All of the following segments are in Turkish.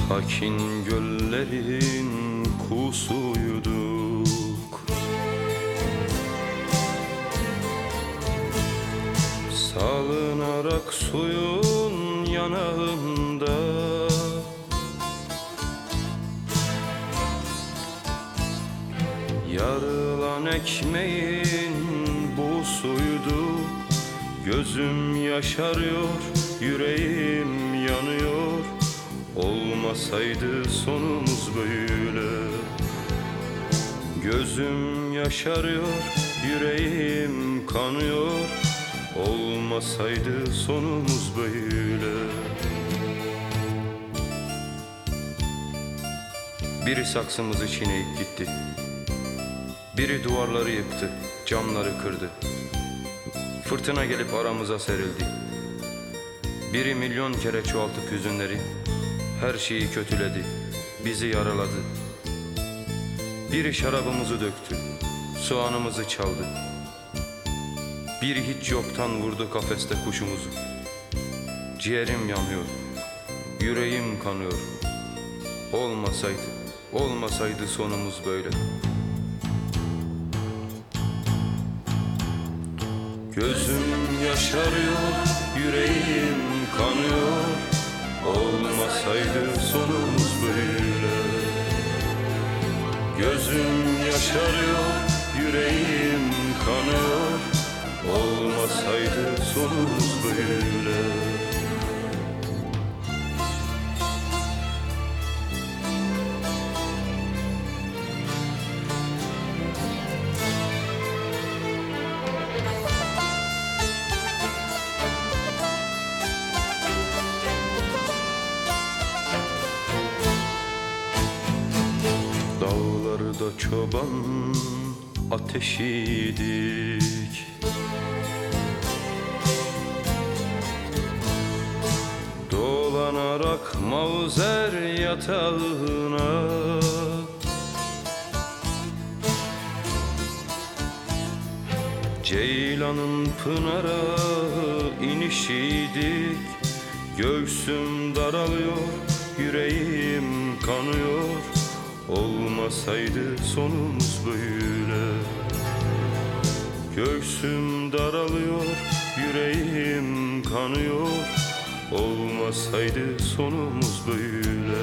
Sakin göllerin kusuyduk, salınarak suyun yanağında. Yarılan ekmeğin busuydu, gözüm yaşarıyor, yüreğim yanıyor. Olmasaydı sonumuz böyle. Gözüm yaşarıyor, yüreğim kanıyor. Olmasaydı sonumuz böyle. Biri saksımızı çiğneyip gitti, biri duvarları yıktı, camları kırdı. Fırtına gelip aramıza serildi. Biri milyon kere çoğaltıp hüzünleri, her şeyi kötüledi, bizi yaraladı. Biri şarabımızı döktü, soğanımızı çaldı. Biri hiç yoktan vurdu kafeste kuşumuzu. Ciğerim yanıyor, yüreğim kanıyor. Olmasaydı sonumuz böyle. Gözüm yaşarıyor, yüreğim kanıyor. Olmasaydı sonumuz böyle. Gözüm yaşarıyor, yüreğim kanıyor. Olmasaydı sonumuz böyle. Dağlarda çoban ateşiydik, dolanarak mavzer yatağına. Ceylanın pınara inişiydik, göğsüm daralıyor, yüreğim kanıyor. Olmasaydı sonumuz böyle. Göğsüm daralıyor, yüreğim kanıyor. Olmasaydı sonumuz böyle.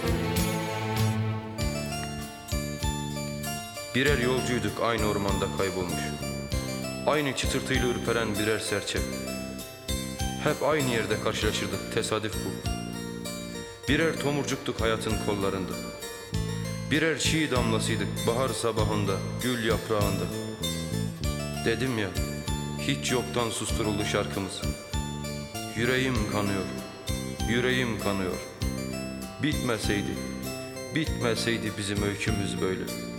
Birer yolcuyduk, aynı ormanda kaybolmuş. Aynı çıtırtıyla ürperen birer serçe. Hep aynı yerde karşılaşırdık, tesadüf bu. Birer tomurcuktuk hayatın kollarında. Birer çiğ damlasıydık bahar sabahında, gül yaprağında. Dedim ya, hiç yoktan susturuldu şarkımız. Yüreğim kanıyor, yüreğim kanıyor. Bitmeseydi bizim öykümüz böyle.